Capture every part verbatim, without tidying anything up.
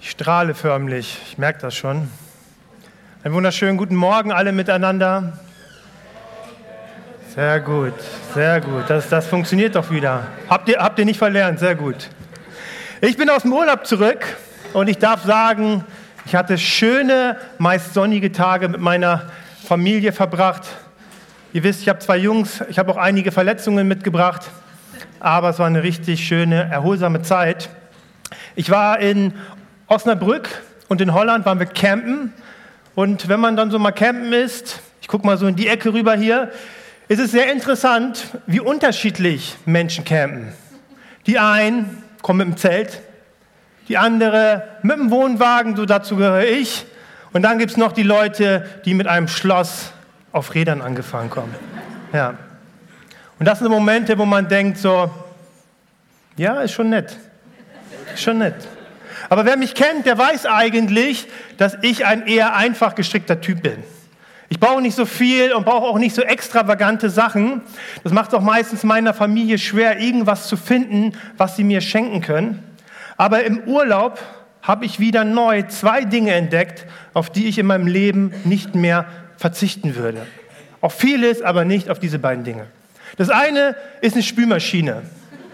Ich strahle förmlich, ich merke das schon. Einen wunderschönen guten Morgen alle miteinander. Sehr gut, sehr gut. Das, das funktioniert doch wieder. Habt ihr, habt ihr nicht verlernt, sehr gut. Ich bin aus dem Urlaub zurück und ich darf sagen, ich hatte schöne, meist sonnige Tage mit meiner Familie verbracht. Ihr wisst, ich habe zwei Jungs, ich habe auch einige Verletzungen mitgebracht, aber es war eine richtig schöne, erholsame Zeit. Ich war in Osnabrück und in Holland waren wir campen. Und wenn man dann so mal campen ist, ich gucke mal so in die Ecke rüber hier, ist es sehr interessant, wie unterschiedlich Menschen campen. Die einen kommen mit dem Zelt, die andere mit dem Wohnwagen, so dazu gehöre ich. Und dann gibt es noch die Leute, die mit einem Schloss auf Rädern angefahren kommen. Ja. Und das sind Momente, wo man denkt so, ja, ist schon nett, ist schon nett. Aber wer mich kennt, der weiß eigentlich, dass ich ein eher einfach gestrickter Typ bin. Ich brauche nicht so viel und brauche auch nicht so extravagante Sachen. Das macht es auch meistens meiner Familie schwer, irgendwas zu finden, was sie mir schenken können. Aber im Urlaub habe ich wieder neu zwei Dinge entdeckt, auf die ich in meinem Leben nicht mehr verzichten würde. Auf vieles, aber nicht auf diese beiden Dinge. Das eine ist eine Spülmaschine.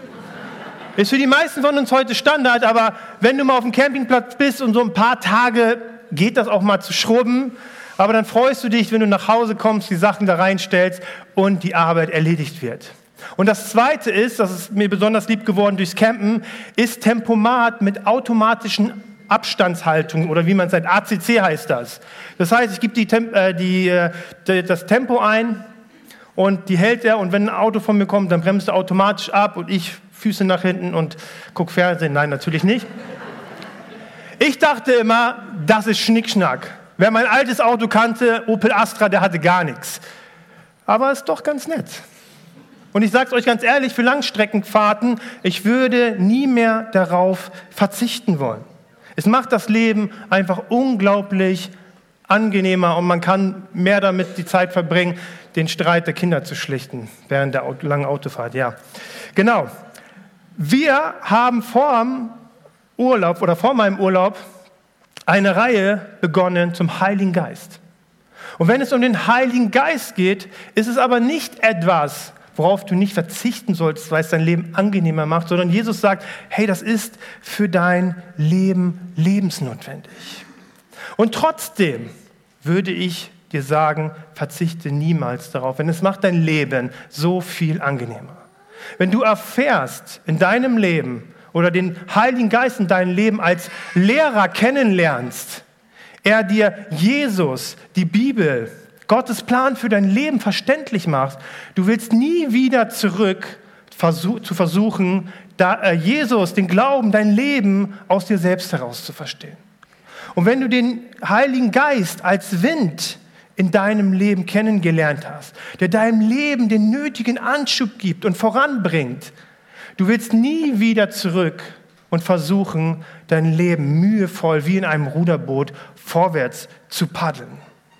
Ist für die meisten von uns heute Standard, aber wenn du mal auf dem Campingplatz bist und so ein paar Tage geht das auch mal zu schrubben, aber dann freust du dich, wenn du nach Hause kommst, die Sachen da reinstellst und die Arbeit erledigt wird. Und das Zweite ist, das ist mir besonders lieb geworden durchs Campen, ist Tempomat mit automatischen Abstandshaltung oder wie man es sagt, A C C heißt das. Das heißt, ich gebe die, äh, die, äh, das Tempo ein und die hält er und wenn ein Auto von mir kommt, dann bremst er automatisch ab und ich Füße nach hinten und guck Fernsehen. Nein, natürlich nicht. Ich dachte immer, das ist Schnickschnack. Wer mein altes Auto kannte, Opel Astra, der hatte gar nichts. Aber ist doch ganz nett. Und ich sage es euch ganz ehrlich, für Langstreckenfahrten, ich würde nie mehr darauf verzichten wollen. Es macht das Leben einfach unglaublich angenehmer und man kann mehr damit die Zeit verbringen, den Streit der Kinder zu schlichten während der Auto, langen Autofahrt. Ja, genau. Wir haben vor dem Urlaub oder vor meinem Urlaub eine Reihe begonnen zum Heiligen Geist. Und wenn es um den Heiligen Geist geht, ist es aber nicht etwas, worauf du nicht verzichten solltest, weil es dein Leben angenehmer macht, sondern Jesus sagt, hey, das ist für dein Leben lebensnotwendig. Und trotzdem würde ich dir sagen, verzichte niemals darauf, denn es macht dein Leben so viel angenehmer. Wenn du erfährst in deinem Leben oder den Heiligen Geist in deinem Leben als Lehrer kennenlernst, er dir Jesus, die Bibel, Gottes Plan für dein Leben verständlich macht, du willst nie wieder zurück versuch, zu versuchen, da, äh, Jesus, den Glauben, dein Leben aus dir selbst heraus zu verstehen. Und wenn du den Heiligen Geist als Wind in deinem Leben kennengelernt hast, der deinem Leben den nötigen Anschub gibt und voranbringt, du willst nie wieder zurück und versuchen, dein Leben mühevoll wie in einem Ruderboot vorwärts zu paddeln.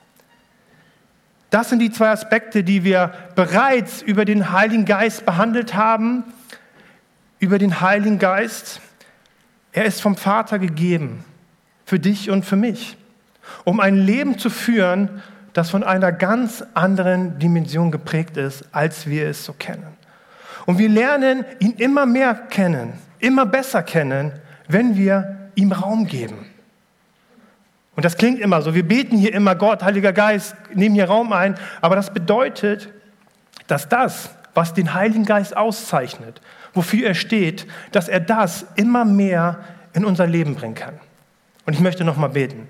Das sind die zwei Aspekte, die wir bereits über den Heiligen Geist behandelt haben. Über den Heiligen Geist. Er ist vom Vater gegeben, für dich und für mich, um ein Leben zu führen, das von einer ganz anderen Dimension geprägt ist, als wir es so kennen. Und wir lernen ihn immer mehr kennen, immer besser kennen, wenn wir ihm Raum geben. Und das klingt immer so, wir beten hier immer, Gott, Heiliger Geist, nehmen hier Raum ein, aber das bedeutet, dass das, was den Heiligen Geist auszeichnet, wofür er steht, dass er das immer mehr in unser Leben bringen kann. Und ich möchte noch mal beten.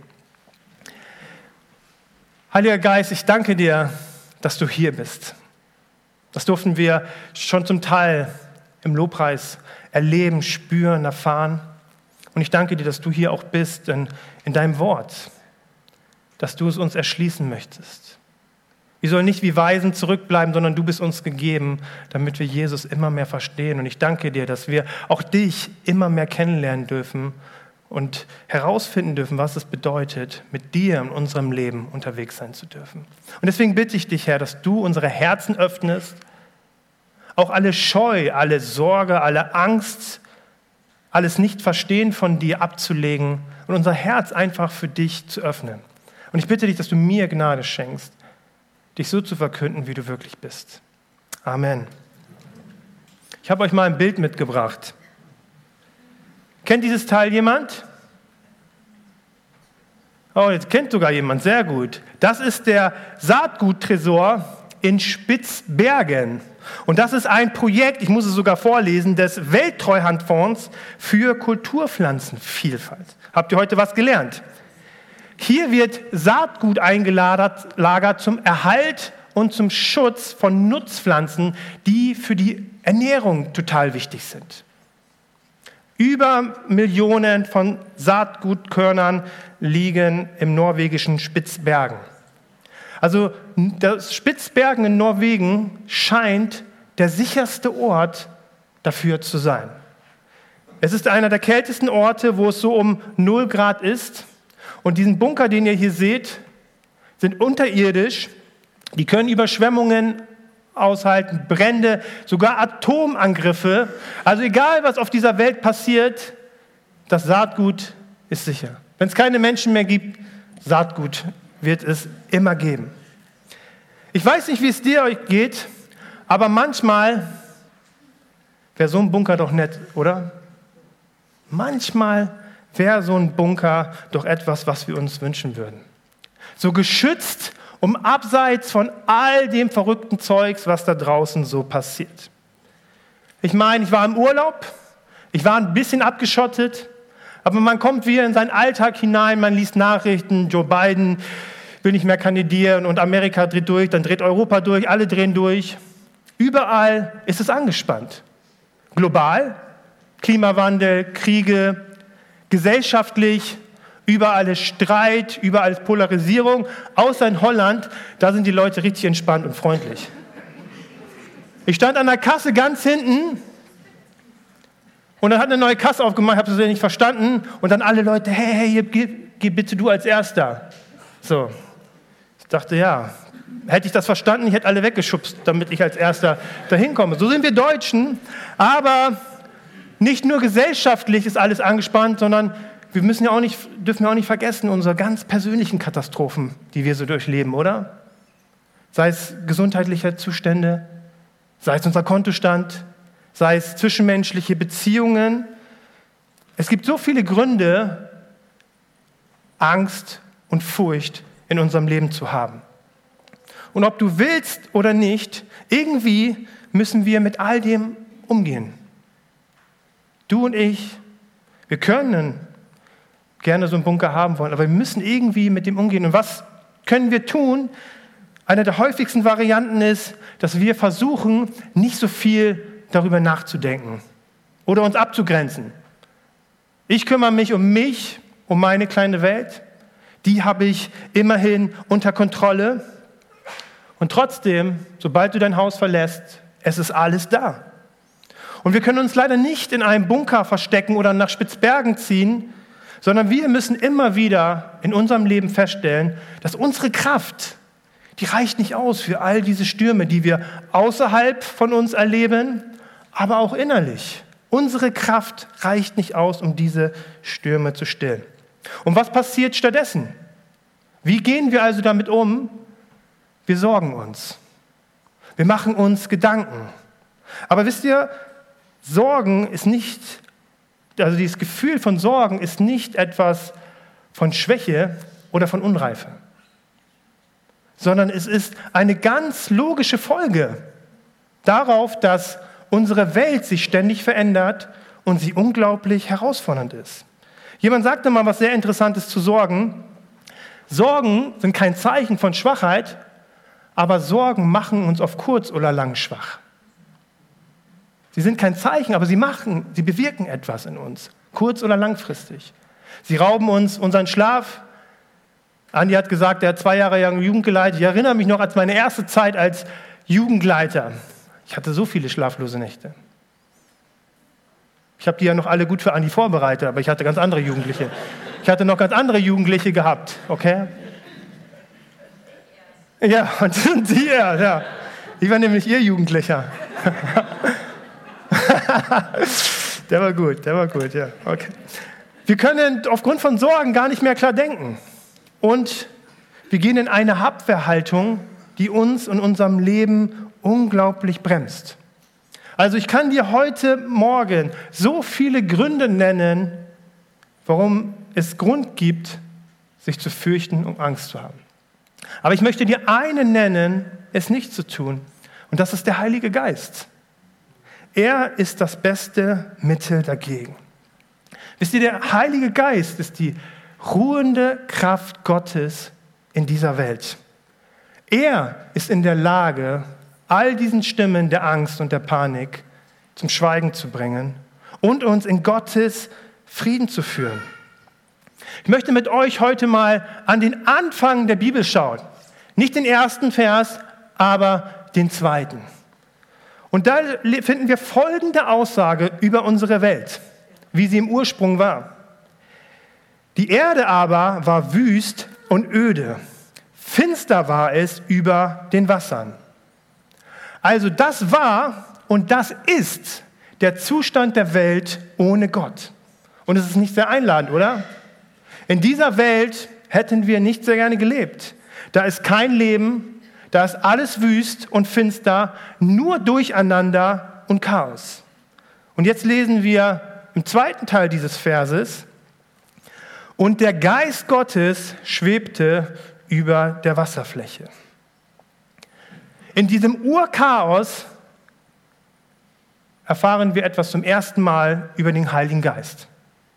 Heiliger Geist, ich danke dir, dass du hier bist. Das durften wir schon zum Teil im Lobpreis erleben, spüren, erfahren. Und ich danke dir, dass du hier auch bist in, in deinem Wort, dass du es uns erschließen möchtest. Wir sollen nicht wie Weisen zurückbleiben, sondern du bist uns gegeben, damit wir Jesus immer mehr verstehen. Und ich danke dir, dass wir auch dich immer mehr kennenlernen dürfen und herausfinden dürfen, was es bedeutet, mit dir in unserem Leben unterwegs sein zu dürfen. Und deswegen bitte ich dich, Herr, dass du unsere Herzen öffnest, auch alle Scheu, alle Sorge, alle Angst, alles Nicht-Verstehen von dir abzulegen und unser Herz einfach für dich zu öffnen. Und ich bitte dich, dass du mir Gnade schenkst, dich so zu verkünden, wie du wirklich bist. Amen. Ich habe euch mal ein Bild mitgebracht. Kennt dieses Teil jemand? Oh, jetzt kennt sogar jemand, sehr gut. Das ist der Saatguttresor in Spitzbergen. Und das ist ein Projekt, ich muss es sogar vorlesen, des Welttreuhandfonds für Kulturpflanzenvielfalt. Habt ihr heute was gelernt? Hier wird Saatgut eingelagert zum Erhalt und zum Schutz von Nutzpflanzen, die für die Ernährung total wichtig sind. Über Millionen von Saatgutkörnern liegen im norwegischen Spitzbergen. Also das Spitzbergen in Norwegen scheint der sicherste Ort dafür zu sein. Es ist einer der kältesten Orte, wo es so um null Grad ist. Und diesen Bunker, den ihr hier seht, sind unterirdisch. Die können Überschwemmungen aushalten, Brände, sogar Atomangriffe. Also egal, was auf dieser Welt passiert, das Saatgut ist sicher. Wenn es keine Menschen mehr gibt, Saatgut wird es immer geben. Ich weiß nicht, wie es dir euch geht, aber manchmal wäre so ein Bunker doch nett, oder? Manchmal wäre so ein Bunker doch etwas, was wir uns wünschen würden. So geschützt, um abseits von all dem verrückten Zeugs, was da draußen so passiert. Ich meine, ich war im Urlaub, ich war ein bisschen abgeschottet, aber man kommt wieder in seinen Alltag hinein, man liest Nachrichten, Joe Biden will nicht mehr kandidieren und Amerika dreht durch, dann dreht Europa durch, alle drehen durch. Überall ist es angespannt. Global, Klimawandel, Kriege, gesellschaftlich, überall ist Streit, überall ist Polarisierung. Außer in Holland, da sind die Leute richtig entspannt und freundlich. Ich stand an der Kasse ganz hinten und dann hat eine neue Kasse aufgemacht, ich habe das nicht verstanden. Und dann alle Leute, hey, hey, geh, geh bitte du als Erster. So, ich dachte, ja, hätte ich das verstanden, ich hätte alle weggeschubst, damit ich als Erster dahin komme. So sind wir Deutschen, aber nicht nur gesellschaftlich ist alles angespannt, sondern wir müssen ja auch nicht, dürfen ja auch nicht vergessen, unsere ganz persönlichen Katastrophen, die wir so durchleben, oder? Sei es gesundheitliche Zustände, sei es unser Kontostand, sei es zwischenmenschliche Beziehungen. Es gibt so viele Gründe, Angst und Furcht in unserem Leben zu haben. Und ob du willst oder nicht, irgendwie müssen wir mit all dem umgehen. Du und ich, wir können gerne so einen Bunker haben wollen, aber wir müssen irgendwie mit dem umgehen. Und was können wir tun? Eine der häufigsten Varianten ist, dass wir versuchen, nicht so viel darüber nachzudenken oder uns abzugrenzen. Ich kümmere mich um mich, um meine kleine Welt. Die habe ich immerhin unter Kontrolle. Und trotzdem, sobald du dein Haus verlässt, es ist alles da. Und wir können uns leider nicht in einem Bunker verstecken oder nach Spitzbergen ziehen, sondern wir müssen immer wieder in unserem Leben feststellen, dass unsere Kraft, die reicht nicht aus für all diese Stürme, die wir außerhalb von uns erleben, aber auch innerlich. Unsere Kraft reicht nicht aus, um diese Stürme zu stillen. Und was passiert stattdessen? Wie gehen wir also damit um? Wir sorgen uns. Wir machen uns Gedanken. Aber wisst ihr, Sorgen ist nicht, also dieses Gefühl von Sorgen ist nicht etwas von Schwäche oder von Unreife, sondern es ist eine ganz logische Folge darauf, dass unsere Welt sich ständig verändert und sie unglaublich herausfordernd ist. Jemand sagte mal was sehr Interessantes zu Sorgen. Sorgen sind kein Zeichen von Schwachheit, aber Sorgen machen uns auf kurz oder lang schwach. Sie sind kein Zeichen, aber sie machen, sie bewirken etwas in uns, kurz- oder langfristig. Sie rauben uns unseren Schlaf. Andi hat gesagt, er hat zwei Jahre lang Jugend geleitet. Ich erinnere mich noch an meine erste Zeit als Jugendleiter. Ich hatte so viele schlaflose Nächte. Ich habe die ja noch alle gut für Andi vorbereitet, aber ich hatte ganz andere Jugendliche. Ich hatte noch ganz andere Jugendliche gehabt, okay? Ja, und die, ja. Ich war nämlich ihr Jugendlicher. Der war gut, der war gut, ja. Okay. Wir können aufgrund von Sorgen gar nicht mehr klar denken. Und wir gehen in eine Abwehrhaltung, die uns in unserem Leben unglaublich bremst. Also ich kann dir heute Morgen so viele Gründe nennen, warum es Grund gibt, sich zu fürchten und Angst zu haben. Aber ich möchte dir einen nennen, es nicht zu tun. Und das ist der Heilige Geist. Er ist das beste Mittel dagegen. Wisst ihr, der Heilige Geist ist die ruhende Kraft Gottes in dieser Welt. Er ist in der Lage, all diesen Stimmen der Angst und der Panik zum Schweigen zu bringen und uns in Gottes Frieden zu führen. Ich möchte mit euch heute mal an den Anfang der Bibel schauen. Nicht den ersten Vers, aber den zweiten. Und da finden wir folgende Aussage über unsere Welt, wie sie im Ursprung war. Die Erde aber war wüst und öde. Finster war es über den Wassern. Also das war und das ist der Zustand der Welt ohne Gott. Und es ist nicht sehr einladend, oder? In dieser Welt hätten wir nicht sehr gerne gelebt. Da ist kein Leben, da ist alles wüst und finster, nur Durcheinander und Chaos. Und jetzt lesen wir im zweiten Teil dieses Verses: Und der Geist Gottes schwebte über der Wasserfläche. In diesem Urchaos erfahren wir etwas zum ersten Mal über den Heiligen Geist.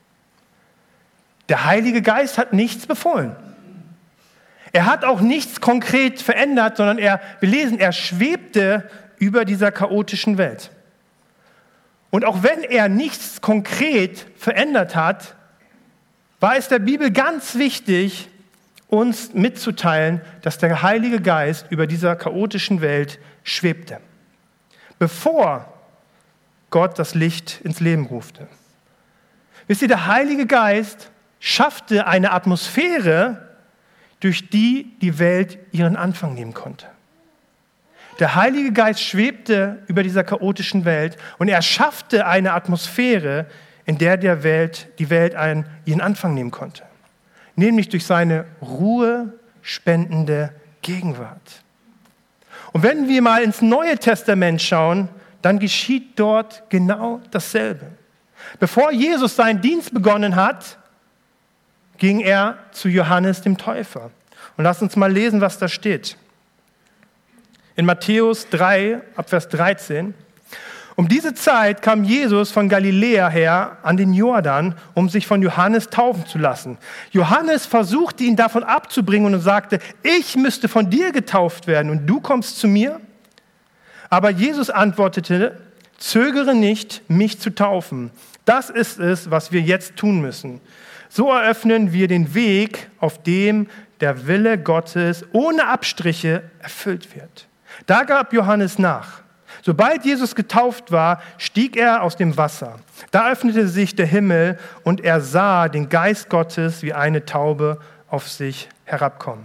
Der Heilige Geist hat nichts befohlen. Er hat auch nichts konkret verändert, sondern er, wir lesen, er schwebte über dieser chaotischen Welt. Und auch wenn er nichts konkret verändert hat, war es der Bibel ganz wichtig, uns mitzuteilen, dass der Heilige Geist über dieser chaotischen Welt schwebte, bevor Gott das Licht ins Leben rufte. Wisst ihr, der Heilige Geist schaffte eine Atmosphäre, durch die die Welt ihren Anfang nehmen konnte. Der Heilige Geist schwebte über dieser chaotischen Welt und er schaffte eine Atmosphäre, in der der Welt, die Welt einen, ihren Anfang nehmen konnte. Nämlich durch seine Ruhe spendende Gegenwart. Und wenn wir mal ins Neue Testament schauen, dann geschieht dort genau dasselbe. Bevor Jesus seinen Dienst begonnen hat, ging er zu Johannes dem Täufer. Und lasst uns mal lesen, was da steht. In Matthäus drei, ab Vers dreizehn. Um diese Zeit kam Jesus von Galiläa her an den Jordan, um sich von Johannes taufen zu lassen. Johannes versuchte ihn davon abzubringen und sagte: Ich müsste von dir getauft werden und du kommst zu mir? Aber Jesus antwortete: Zögere nicht, mich zu taufen. Das ist es, was wir jetzt tun müssen. So eröffnen wir den Weg, auf dem der Wille Gottes ohne Abstriche erfüllt wird. Da gab Johannes nach. Sobald Jesus getauft war, stieg er aus dem Wasser. Da öffnete sich der Himmel und er sah den Geist Gottes wie eine Taube auf sich herabkommen.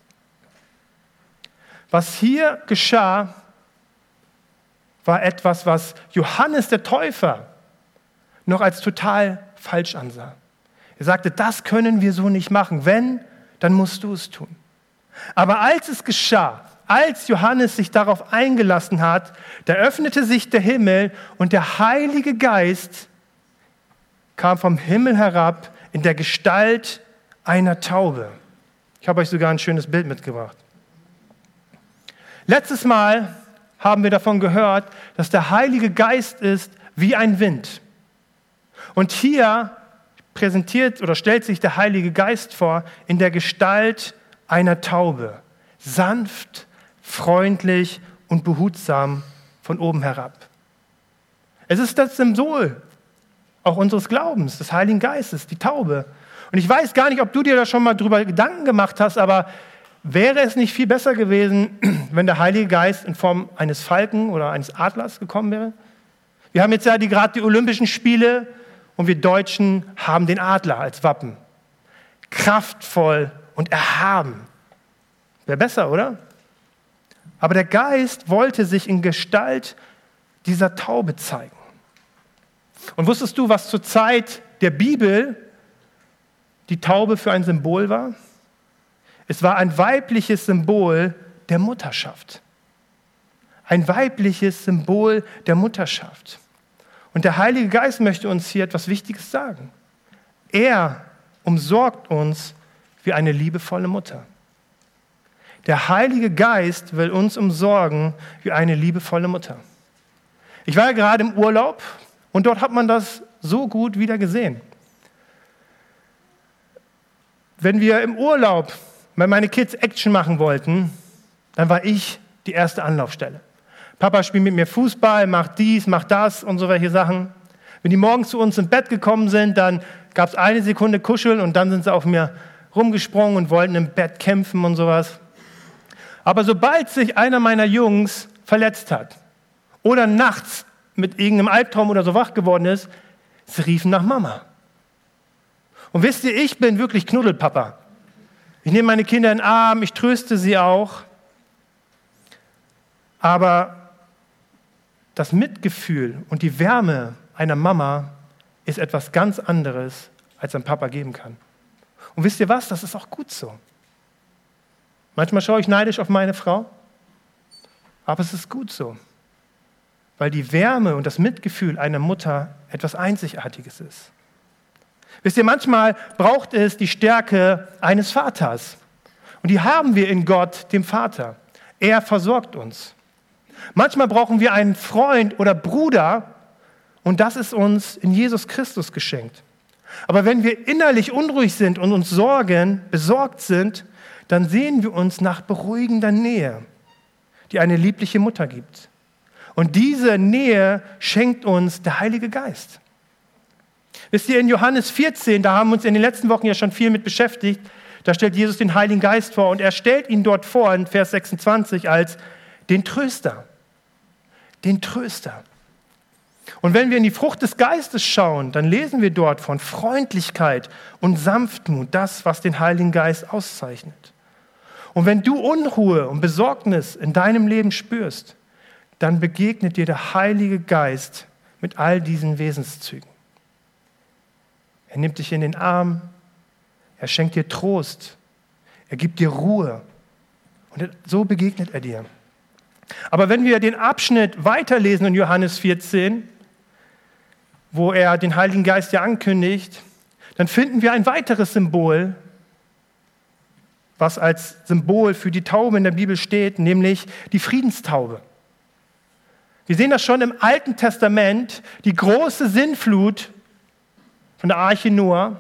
Was hier geschah, war etwas, was Johannes der Täufer noch als total falsch ansah. Er sagte, das können wir so nicht machen. Wenn, dann musst du es tun. Aber als es geschah, als Johannes sich darauf eingelassen hat, da öffnete sich der Himmel und der Heilige Geist kam vom Himmel herab in der Gestalt einer Taube. Ich habe euch sogar ein schönes Bild mitgebracht. Letztes Mal haben wir davon gehört, dass der Heilige Geist ist wie ein Wind. Und hier präsentiert oder stellt sich der Heilige Geist vor in der Gestalt einer Taube. Sanft, freundlich und behutsam von oben herab. Es ist das Symbol auch unseres Glaubens, des Heiligen Geistes, die Taube. Und ich weiß gar nicht, ob du dir da schon mal drüber Gedanken gemacht hast, aber wäre es nicht viel besser gewesen, wenn der Heilige Geist in Form eines Falken oder eines Adlers gekommen wäre? Wir haben jetzt ja die, gerade die Olympischen Spiele und wir Deutschen haben den Adler als Wappen. Kraftvoll und erhaben. Wäre besser, oder? Aber der Geist wollte sich in Gestalt dieser Taube zeigen. Und wusstest du, was zur Zeit der Bibel die Taube für ein Symbol war? Es war ein weibliches Symbol der Mutterschaft. Ein weibliches Symbol der Mutterschaft. Und der Heilige Geist möchte uns hier etwas Wichtiges sagen. Er umsorgt uns wie eine liebevolle Mutter. Der Heilige Geist will uns umsorgen wie eine liebevolle Mutter. Ich war ja gerade im Urlaub und dort hat man das so gut wieder gesehen. Wenn wir im Urlaub, wenn meine Kids Action machen wollten, dann war ich die erste Anlaufstelle. Papa spielt mit mir Fußball, macht dies, macht das und so welche Sachen. Wenn die morgens zu uns ins Bett gekommen sind, dann gab es eine Sekunde Kuscheln und dann sind sie auf mir rumgesprungen und wollten im Bett kämpfen und sowas. Aber sobald sich einer meiner Jungs verletzt hat oder nachts mit irgendeinem Albtraum oder so wach geworden ist, sie riefen nach Mama. Und wisst ihr, ich bin wirklich Knuddelpapa. Ich nehme meine Kinder in den Arm, ich tröste sie auch. Aber das Mitgefühl und die Wärme einer Mama ist etwas ganz anderes, als ein Papa geben kann. Und wisst ihr was? Das ist auch gut so. Manchmal schaue ich neidisch auf meine Frau, aber es ist gut so, weil die Wärme und das Mitgefühl einer Mutter etwas Einzigartiges ist. Wisst ihr, manchmal braucht es die Stärke eines Vaters. Und die haben wir in Gott, dem Vater. Er versorgt uns. Manchmal brauchen wir einen Freund oder Bruder und das ist uns in Jesus Christus geschenkt. Aber wenn wir innerlich unruhig sind und uns sorgen, besorgt sind, dann sehen wir uns nach beruhigender Nähe, die eine liebliche Mutter gibt. Und diese Nähe schenkt uns der Heilige Geist. Wisst ihr, in Johannes vierzehn, da haben wir uns in den letzten Wochen ja schon viel mit beschäftigt, da stellt Jesus den Heiligen Geist vor und er stellt ihn dort vor in Vers sechsundzwanzig als den Tröster. Den Tröster. Und wenn wir in die Frucht des Geistes schauen, dann lesen wir dort von Freundlichkeit und Sanftmut, das, was den Heiligen Geist auszeichnet. Und wenn du Unruhe und Besorgnis in deinem Leben spürst, dann begegnet dir der Heilige Geist mit all diesen Wesenszügen. Er nimmt dich in den Arm, er schenkt dir Trost, er gibt dir Ruhe und so begegnet er dir. Aber wenn wir den Abschnitt weiterlesen in Johannes vierzehn, wo er den Heiligen Geist ja ankündigt, dann finden wir ein weiteres Symbol, was als Symbol für die Taube in der Bibel steht, nämlich die Friedenstaube. Wir sehen das schon im Alten Testament, die große Sintflut von der Arche Noah.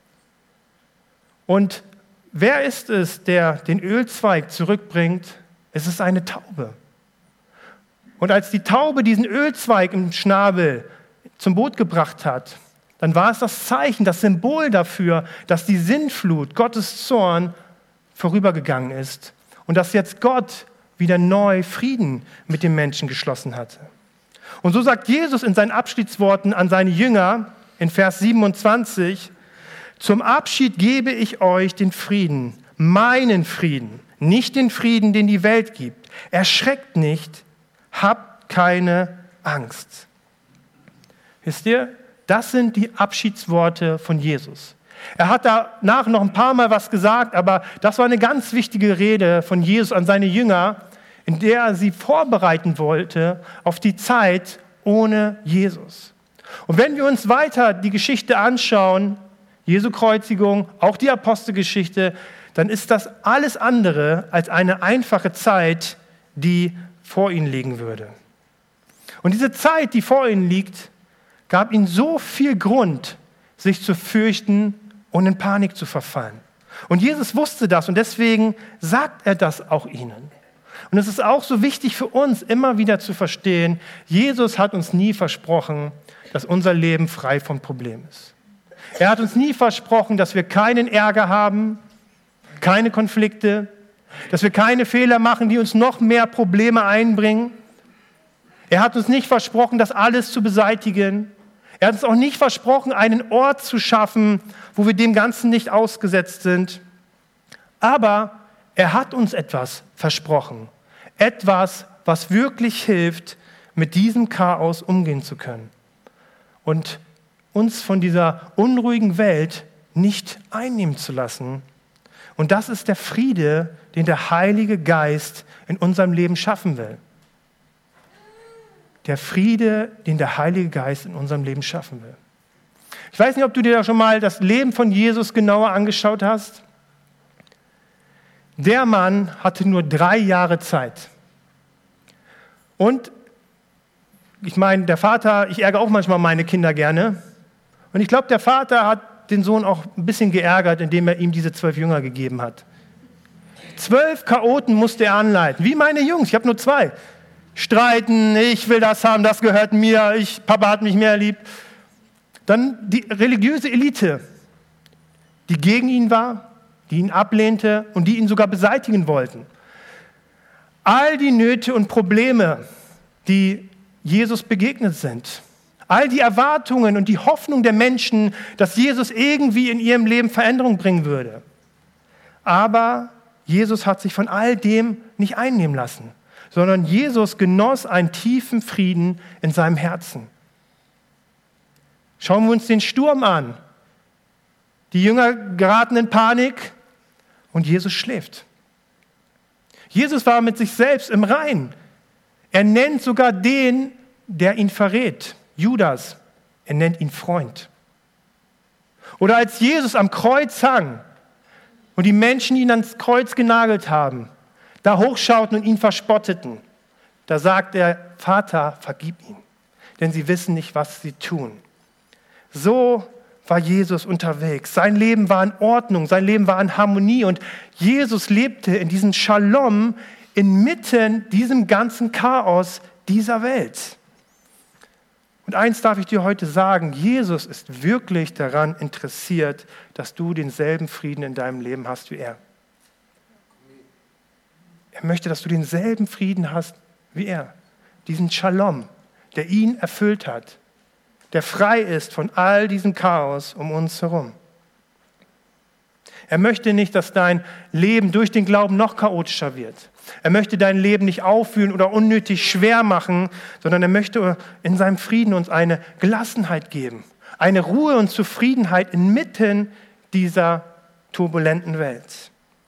Und wer ist es, der den Ölzweig zurückbringt? Es ist eine Taube. Und als die Taube diesen Ölzweig im Schnabel zum Boot gebracht hat, dann war es das Zeichen, das Symbol dafür, dass die Sintflut, Gottes Zorn, vorübergegangen ist und dass jetzt Gott wieder neu Frieden mit dem Menschen geschlossen hatte. Und so sagt Jesus in seinen Abschiedsworten an seine Jünger in Vers siebenundzwanzig, zum Abschied gebe ich euch den Frieden, meinen Frieden, nicht den Frieden, den die Welt gibt. Erschreckt nicht, habt keine Angst. Wisst ihr, das sind die Abschiedsworte von Jesus. Er hat danach noch ein paar Mal was gesagt, aber das war eine ganz wichtige Rede von Jesus an seine Jünger, in der er sie vorbereiten wollte auf die Zeit ohne Jesus. Und wenn wir uns weiter die Geschichte anschauen, Jesu Kreuzigung, auch die Apostelgeschichte, dann ist das alles andere als eine einfache Zeit, die vor ihnen liegen würde. Und diese Zeit, die vor ihnen liegt, gab ihnen so viel Grund, sich zu fürchten und in Panik zu verfallen. Und Jesus wusste das und deswegen sagt er das auch ihnen. Und es ist auch so wichtig für uns, immer wieder zu verstehen, Jesus hat uns nie versprochen, dass unser Leben frei von Problemen ist. Er hat uns nie versprochen, dass wir keinen Ärger haben, keine Konflikte, dass wir keine Fehler machen, die uns noch mehr Probleme einbringen. Er hat uns nicht versprochen, das alles zu beseitigen. Er hat uns auch nicht versprochen, einen Ort zu schaffen, wo wir dem Ganzen nicht ausgesetzt sind. Aber er hat uns etwas versprochen. Etwas, was wirklich hilft, mit diesem Chaos umgehen zu können. und uns von dieser unruhigen Welt nicht einnehmen zu lassen. Und das ist der Friede, den der Heilige Geist in unserem Leben schaffen will. Der Friede, den der Heilige Geist in unserem Leben schaffen will. Ich weiß nicht, ob du dir da schon mal das Leben von Jesus genauer angeschaut hast. Der Mann hatte nur drei Jahre Zeit. Und ich meine, der Vater, ich ärgere auch manchmal meine Kinder gerne. Und ich glaube, der Vater hat den Sohn auch ein bisschen geärgert, indem er ihm diese zwölf Jünger gegeben hat. Zwölf Chaoten musste er anleiten, wie meine Jungs, ich habe nur zwei. Streiten, ich will das haben, das gehört mir, ich, Papa hat mich mehr lieb. Dann die religiöse Elite, die gegen ihn war, die ihn ablehnte und die ihn sogar beseitigen wollten. All die Nöte und Probleme, die Jesus begegnet sind, all die Erwartungen und die Hoffnung der Menschen, dass Jesus irgendwie in ihrem Leben Veränderung bringen würde. Aber Jesus hat sich von all dem nicht einnehmen lassen, sondern Jesus genoss einen tiefen Frieden in seinem Herzen. Schauen wir uns den Sturm an. Die Jünger geraten in Panik und Jesus schläft. Jesus war mit sich selbst im Reinen. Er nennt sogar den, der ihn verrät, Judas. Er nennt ihn Freund. Oder als Jesus am Kreuz hang und die Menschen ihn ans Kreuz genagelt haben, da hochschauten und ihn verspotteten, da sagt er, Vater, vergib ihnen, denn sie wissen nicht, was sie tun. So war Jesus unterwegs. Sein Leben war in Ordnung, sein Leben war in Harmonie und Jesus lebte in diesem Shalom inmitten diesem ganzen Chaos dieser Welt. Und eins darf ich dir heute sagen, Jesus ist wirklich daran interessiert, dass du denselben Frieden in deinem Leben hast wie er. Er möchte, dass du denselben Frieden hast wie er. Diesen Shalom, der ihn erfüllt hat, der frei ist von all diesem Chaos um uns herum. Er möchte nicht, dass dein Leben durch den Glauben noch chaotischer wird. Er möchte dein Leben nicht aufwühlen oder unnötig schwer machen, sondern er möchte in seinem Frieden uns eine Gelassenheit geben, eine Ruhe und Zufriedenheit inmitten dieser turbulenten Welt.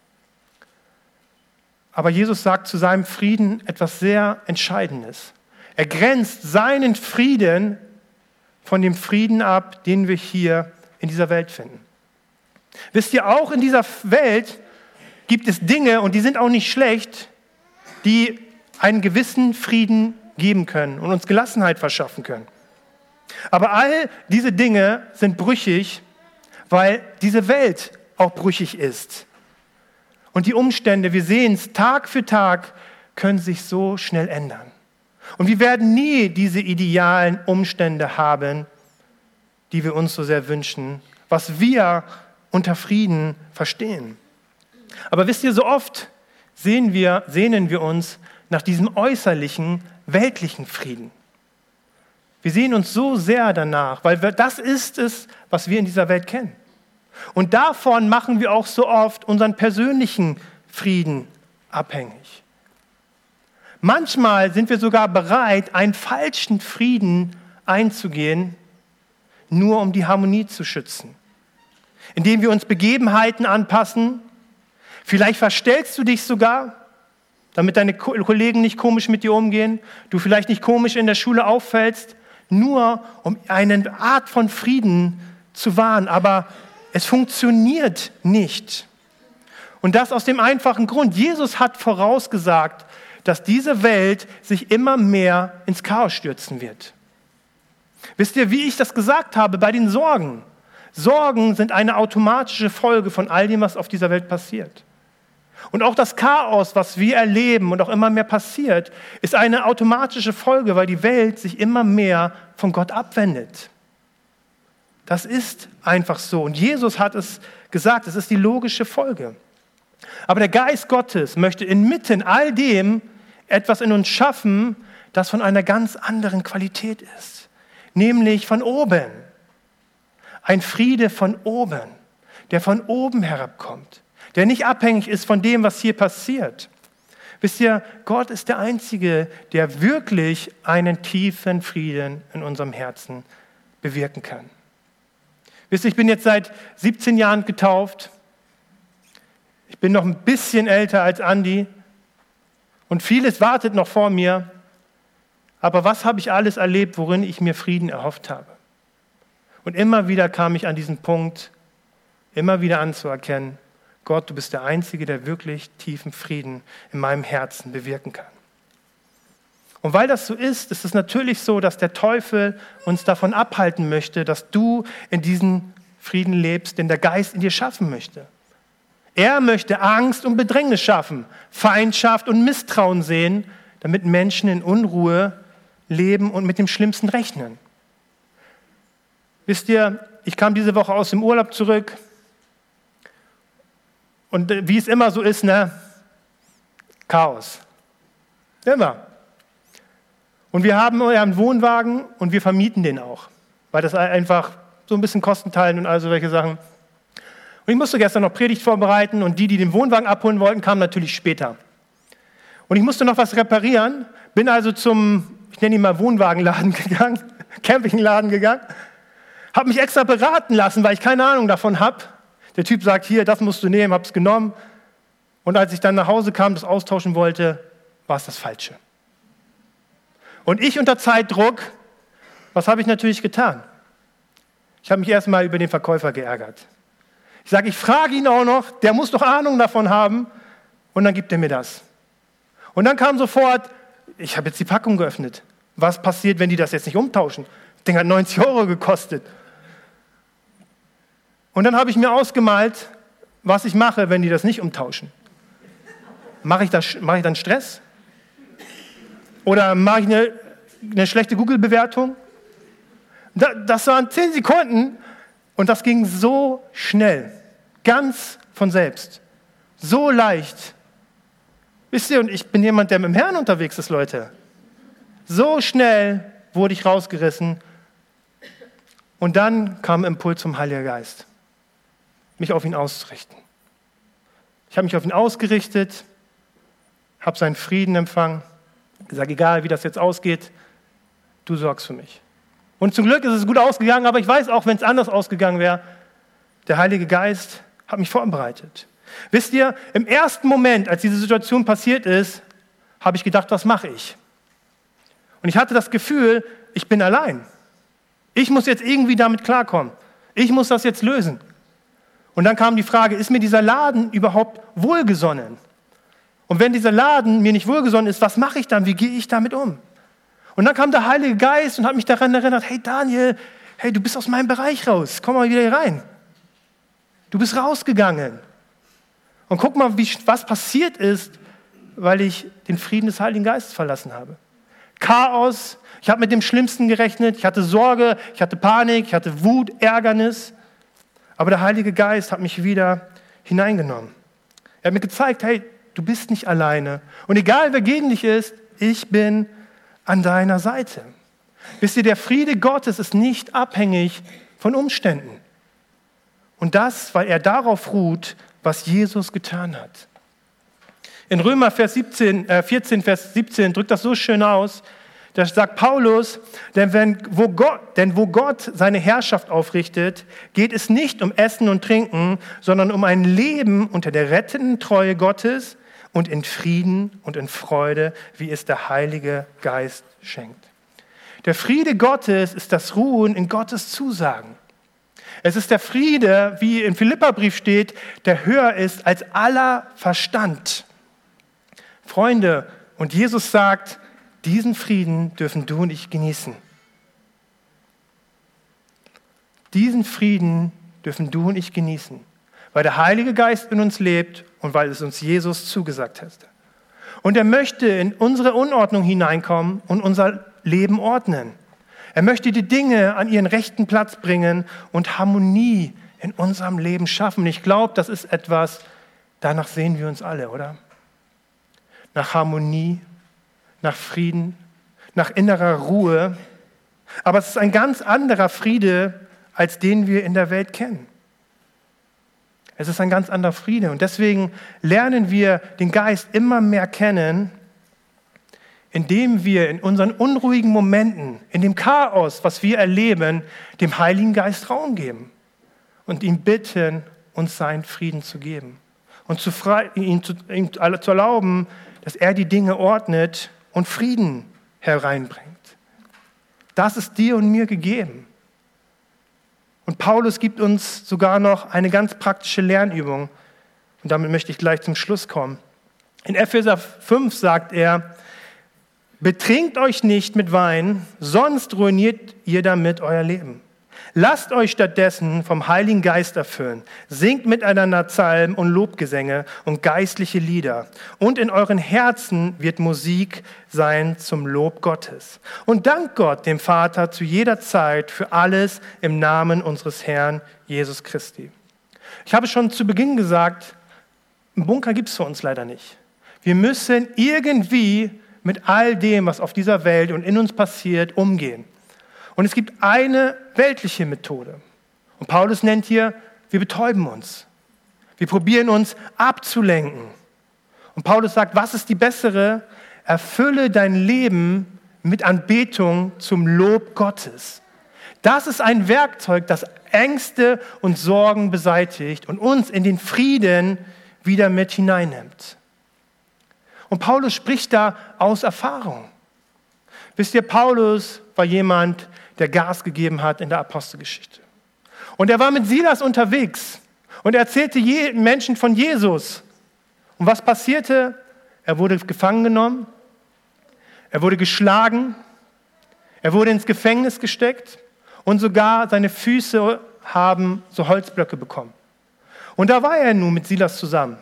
Aber Jesus sagt zu seinem Frieden etwas sehr Entscheidendes. Er grenzt seinen Frieden von dem Frieden ab, den wir hier in dieser Welt finden. Wisst ihr, auch in dieser Welt gibt es Dinge, und die sind auch nicht schlecht, die einen gewissen Frieden geben können und uns Gelassenheit verschaffen können. Aber all diese Dinge sind brüchig, weil diese Welt auch brüchig ist. Und die Umstände, wir sehen es, Tag für Tag können sich so schnell ändern. Und wir werden nie diese idealen Umstände haben, die wir uns so sehr wünschen, was wir unter Frieden verstehen. Aber wisst ihr, so oft sehen wir, sehnen wir uns nach diesem äußerlichen, weltlichen Frieden. Wir sehen uns so sehr danach, weil wir, das ist es, was wir in dieser Welt kennen. Und davon machen wir auch so oft unseren persönlichen Frieden abhängig. Manchmal sind wir sogar bereit, einen falschen Frieden einzugehen, nur um die Harmonie zu schützen. Indem wir uns Begebenheiten anpassen. Vielleicht verstellst du dich sogar, damit deine Kollegen nicht komisch mit dir umgehen, du vielleicht nicht komisch in der Schule auffällst, nur um eine Art von Frieden zu wahren. Aber es funktioniert nicht. Und das aus dem einfachen Grund. Jesus hat vorausgesagt, dass diese Welt sich immer mehr ins Chaos stürzen wird. Wisst ihr, wie ich das gesagt habe bei den Sorgen? Sorgen sind eine automatische Folge von all dem, was auf dieser Welt passiert. Und auch das Chaos, was wir erleben und auch immer mehr passiert, ist eine automatische Folge, weil die Welt sich immer mehr von Gott abwendet. Das ist einfach so. Und Jesus hat es gesagt, es ist die logische Folge. Aber der Geist Gottes möchte inmitten all dem etwas in uns schaffen, das von einer ganz anderen Qualität ist. Nämlich von oben. Ein Friede von oben, der von oben herabkommt, der nicht abhängig ist von dem, was hier passiert. Wisst ihr, Gott ist der Einzige, der wirklich einen tiefen Frieden in unserem Herzen bewirken kann. Wisst ihr, ich bin jetzt seit siebzehn Jahren getauft. Ich bin noch ein bisschen älter als Andi und vieles wartet noch vor mir. Aber was habe ich alles erlebt, worin ich mir Frieden erhofft habe? Und immer wieder kam ich an diesen Punkt, immer wieder anzuerkennen, Gott, du bist der Einzige, der wirklich tiefen Frieden in meinem Herzen bewirken kann. Und weil das so ist, ist es natürlich so, dass der Teufel uns davon abhalten möchte, dass du in diesen Frieden lebst, den der Geist in dir schaffen möchte. Er möchte Angst und Bedrängnis schaffen, Feindschaft und Misstrauen sehen, damit Menschen in Unruhe leben und mit dem Schlimmsten rechnen. Wisst ihr, ich kam diese Woche aus dem Urlaub zurück und wie es immer so ist, ne? Chaos. Immer. Und wir haben einen Wohnwagen und wir vermieten den auch, weil das einfach so ein bisschen Kosten teilen und all so welche Sachen. Und ich musste gestern noch Predigt vorbereiten und die, die den Wohnwagen abholen wollten, kamen natürlich später. Und ich musste noch was reparieren, bin also zum, ich nenne ihn mal Wohnwagenladen gegangen, Campingladen gegangen, habe mich extra beraten lassen, weil ich keine Ahnung davon habe. Der Typ sagt, hier, das musst du nehmen, habe es genommen. Und als ich dann nach Hause kam, das austauschen wollte, war es das Falsche. Und ich unter Zeitdruck, was habe ich natürlich getan? Ich habe mich erstmal über den Verkäufer geärgert. Ich sage, ich frage ihn auch noch, der muss doch Ahnung davon haben. Und dann gibt er mir das. Und dann kam sofort, ich habe jetzt die Packung geöffnet. Was passiert, wenn die das jetzt nicht umtauschen? Das Ding hat neunzig Euro gekostet. Und dann habe ich mir ausgemalt, was ich mache, wenn die das nicht umtauschen. Mache ich, das, mache ich dann Stress? Oder mache ich eine, eine schlechte Google-Bewertung? Das waren zehn Sekunden und das ging so schnell, ganz von selbst, so leicht. Wisst ihr, und ich bin jemand, der mit dem Herrn unterwegs ist, Leute. So schnell wurde ich rausgerissen und dann kam ein Impuls vom Heiligen Geist, mich auf ihn auszurichten. Ich habe mich auf ihn ausgerichtet, habe seinen Frieden empfangen, gesagt, egal wie das jetzt ausgeht, du sorgst für mich. Und zum Glück ist es gut ausgegangen, aber ich weiß auch, wenn es anders ausgegangen wäre, der Heilige Geist hat mich vorbereitet. Wisst ihr, im ersten Moment, als diese Situation passiert ist, habe ich gedacht, was mache ich? Und ich hatte das Gefühl, ich bin allein. Ich muss jetzt irgendwie damit klarkommen. Ich muss das jetzt lösen. Und dann kam die Frage, ist mir dieser Laden überhaupt wohlgesonnen? Und wenn dieser Laden mir nicht wohlgesonnen ist, was mache ich dann? Wie gehe ich damit um? Und dann kam der Heilige Geist und hat mich daran erinnert, hey Daniel, hey, du bist aus meinem Bereich raus, komm mal wieder hier rein. Du bist rausgegangen. Und guck mal, wie, was passiert ist, weil ich den Frieden des Heiligen Geistes verlassen habe. Chaos, ich habe mit dem Schlimmsten gerechnet, ich hatte Sorge, ich hatte Panik, ich hatte Wut, Ärgernis. Aber der Heilige Geist hat mich wieder hineingenommen. Er hat mir gezeigt, hey, du bist nicht alleine. Und egal, wer gegen dich ist, ich bin an deiner Seite. Wisst ihr, der Friede Gottes ist nicht abhängig von Umständen. Und das, weil er darauf ruht, was Jesus getan hat. In Römer Vers siebzehn, äh vierzehn, Vers siebzehn drückt das so schön aus, da sagt Paulus, denn, wenn, wo Gott, denn wo Gott seine Herrschaft aufrichtet, geht es nicht um Essen und Trinken, sondern um ein Leben unter der rettenden Treue Gottes und in Frieden und in Freude, wie es der Heilige Geist schenkt. Der Friede Gottes ist das Ruhen in Gottes Zusagen. Es ist der Friede, wie im Philipperbrief steht, der höher ist als aller Verstand. Freunde, und Jesus sagt, diesen Frieden dürfen du und ich genießen. Diesen Frieden dürfen du und ich genießen, weil der Heilige Geist in uns lebt und weil es uns Jesus zugesagt hat. Und er möchte in unsere Unordnung hineinkommen und unser Leben ordnen. Er möchte die Dinge an ihren rechten Platz bringen und Harmonie in unserem Leben schaffen. Und ich glaube, das ist etwas, danach sehen wir uns alle, oder? Nach Harmonie, nach Frieden, nach innerer Ruhe. Aber es ist ein ganz anderer Friede, als den wir in der Welt kennen. Es ist ein ganz anderer Friede. Und deswegen lernen wir den Geist immer mehr kennen, indem wir in unseren unruhigen Momenten, in dem Chaos, was wir erleben, dem Heiligen Geist Raum geben und ihn bitten, uns seinen Frieden zu geben und zu frei, ihm, zu, ihm zu erlauben, dass er die Dinge ordnet und Frieden hereinbringt. Das ist dir und mir gegeben. Und Paulus gibt uns sogar noch eine ganz praktische Lernübung. Und damit möchte ich gleich zum Schluss kommen. In Epheser fünf sagt er, betrinkt euch nicht mit Wein, sonst ruiniert ihr damit euer Leben. Lasst euch stattdessen vom Heiligen Geist erfüllen. Singt miteinander Psalmen und Lobgesänge und geistliche Lieder. Und in euren Herzen wird Musik sein zum Lob Gottes. Und dankt Gott, dem Vater, zu jeder Zeit für alles im Namen unseres Herrn Jesus Christi. Ich habe schon zu Beginn gesagt, einen Bunker gibt es für uns leider nicht. Wir müssen irgendwie mit all dem, was auf dieser Welt und in uns passiert, umgehen. Und es gibt eine weltliche Methode. Und Paulus nennt hier, wir betäuben uns. Wir probieren uns abzulenken. Und Paulus sagt, was ist die bessere? Erfülle dein Leben mit Anbetung zum Lob Gottes. Das ist ein Werkzeug, das Ängste und Sorgen beseitigt und uns in den Frieden wieder mit hineinnimmt. Und Paulus spricht da aus Erfahrung. Wisst ihr, Paulus war jemand, der Gas gegeben hat in der Apostelgeschichte. Und er war mit Silas unterwegs und er erzählte Menschen von Jesus. Und was passierte? Er wurde gefangen genommen, er wurde geschlagen, er wurde ins Gefängnis gesteckt und sogar seine Füße haben so Holzblöcke bekommen. Und da war er nun mit Silas zusammen.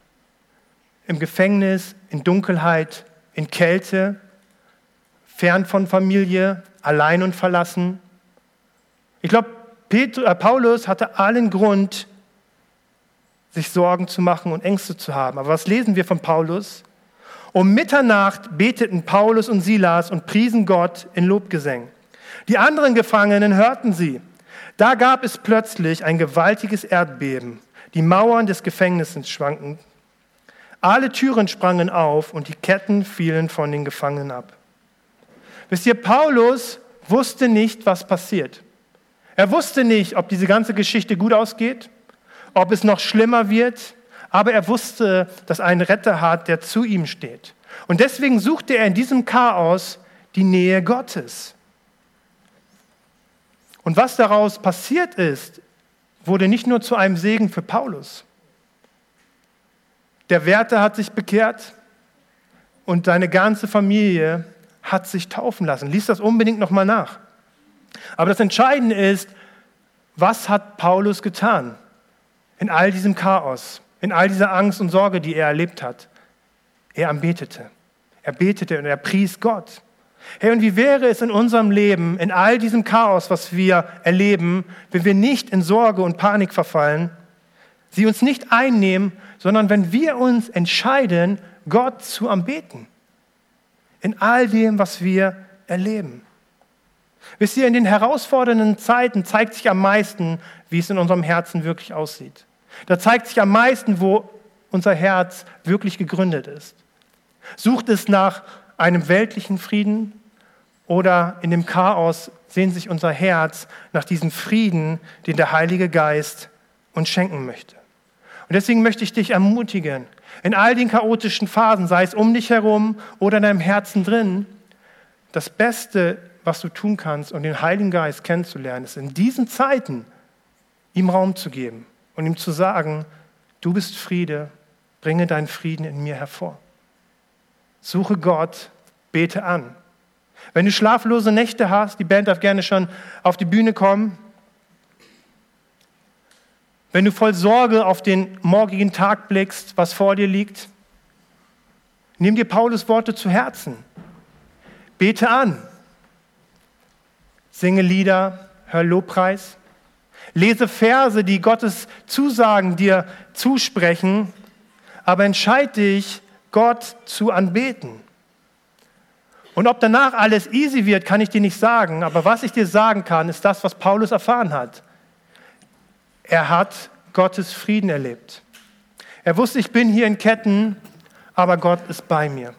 Im Gefängnis, in Dunkelheit, in Kälte, fern von Familie, allein und verlassen. Ich glaube, Paulus hatte allen Grund, sich Sorgen zu machen und Ängste zu haben. Aber was lesen wir von Paulus? Um Mitternacht beteten Paulus und Silas und priesen Gott in Lobgesängen. Die anderen Gefangenen hörten sie. Da gab es plötzlich ein gewaltiges Erdbeben. Die Mauern des Gefängnisses schwanken. Alle Türen sprangen auf und die Ketten fielen von den Gefangenen ab. Wisst ihr, Paulus wusste nicht, was passiert. Er wusste nicht, ob diese ganze Geschichte gut ausgeht, ob es noch schlimmer wird, aber er wusste, dass er einen Retter hat, der zu ihm steht. Und deswegen suchte er in diesem Chaos die Nähe Gottes. Und was daraus passiert ist, wurde nicht nur zu einem Segen für Paulus. Der Wärter hat sich bekehrt und seine ganze Familie hat sich taufen lassen. Lies das unbedingt nochmal nach. Aber das Entscheidende ist, was hat Paulus getan in all diesem Chaos, in all dieser Angst und Sorge, die er erlebt hat? Er anbetete. Er betete und er pries Gott. Hey, und wie wäre es in unserem Leben, in all diesem Chaos, was wir erleben, wenn wir nicht in Sorge und Panik verfallen, sie uns nicht einnehmen, sondern wenn wir uns entscheiden, Gott zu anbeten. In all dem, was wir erleben. Wisst ihr, in den herausfordernden Zeiten zeigt sich am meisten, wie es in unserem Herzen wirklich aussieht. Da zeigt sich am meisten, wo unser Herz wirklich gegründet ist. Sucht es nach einem weltlichen Frieden oder in dem Chaos sehnt sich unser Herz nach diesem Frieden, den der Heilige Geist uns schenken möchte. Und deswegen möchte ich dich ermutigen, in all den chaotischen Phasen, sei es um dich herum oder in deinem Herzen drin, das Beste, was du tun kannst, um den Heiligen Geist kennenzulernen, ist in diesen Zeiten ihm Raum zu geben und ihm zu sagen, du bist Friede, bringe deinen Frieden in mir hervor. Suche Gott, bete an. Wenn du schlaflose Nächte hast, die Band darf gerne schon auf die Bühne kommen. Wenn du voll Sorge auf den morgigen Tag blickst, was vor dir liegt, nimm dir Paulus Worte zu Herzen. Bete an. Singe Lieder, hör Lobpreis. Lese Verse, die Gottes Zusagen dir zusprechen, aber entscheide dich, Gott zu anbeten. Und ob danach alles easy wird, kann ich dir nicht sagen, aber was ich dir sagen kann, ist das, was Paulus erfahren hat. Er hat Gottes Frieden erlebt. Er wusste, ich bin hier in Ketten, aber Gott ist bei mir.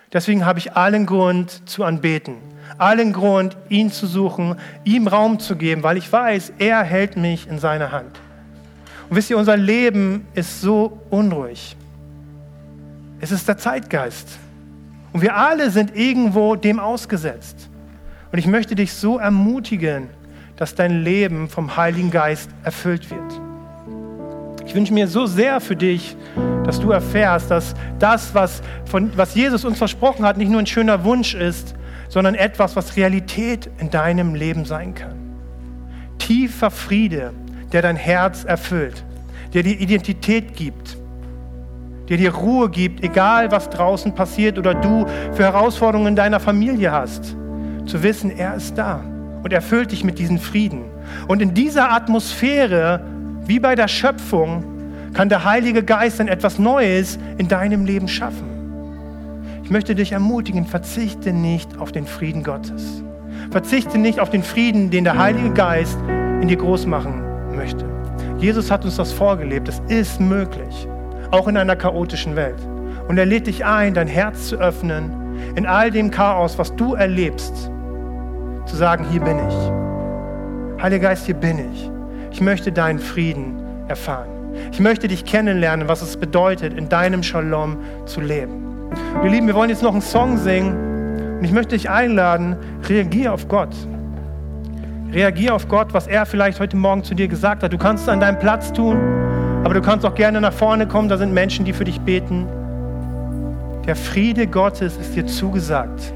Deswegen habe ich allen Grund zu anbeten, allen Grund, ihn zu suchen, ihm Raum zu geben, weil ich weiß, er hält mich in seiner Hand. Und wisst ihr, unser Leben ist so unruhig. Es ist der Zeitgeist. Und wir alle sind irgendwo dem ausgesetzt. Und ich möchte dich so ermutigen, dass dein Leben vom Heiligen Geist erfüllt wird. Ich wünsche mir so sehr für dich, dass du erfährst, dass das, was, von, was Jesus uns versprochen hat, nicht nur ein schöner Wunsch ist, sondern etwas, was Realität in deinem Leben sein kann. Tiefer Friede, der dein Herz erfüllt, der dir Identität gibt, der dir Ruhe gibt, egal was draußen passiert oder du für Herausforderungen in deiner Familie hast. Zu wissen, er ist da und erfüllt dich mit diesem Frieden. Und in dieser Atmosphäre, wie bei der Schöpfung, kann der Heilige Geist dann etwas Neues in deinem Leben schaffen. Ich möchte dich ermutigen, verzichte nicht auf den Frieden Gottes. Verzichte nicht auf den Frieden, den der Heilige Geist in dir groß machen möchte. Jesus hat uns das vorgelebt. Es ist möglich, auch in einer chaotischen Welt. Und er lädt dich ein, dein Herz zu öffnen, in all dem Chaos, was du erlebst, zu sagen, hier bin ich. Heiliger Geist, hier bin ich. Ich möchte deinen Frieden erfahren. Ich möchte dich kennenlernen, was es bedeutet, in deinem Shalom zu leben. Und ihr Lieben, wir wollen jetzt noch einen Song singen und ich möchte dich einladen, reagier auf Gott. Reagier auf Gott, was er vielleicht heute Morgen zu dir gesagt hat. Du kannst es an deinem Platz tun, aber du kannst auch gerne nach vorne kommen, da sind Menschen, die für dich beten. Der Friede Gottes ist dir zugesagt.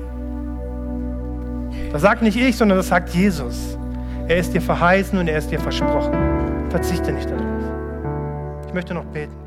Das sagt nicht ich, sondern das sagt Jesus. Er ist dir verheißen und er ist dir versprochen. Verzichte nicht darauf. Ich möchte noch beten.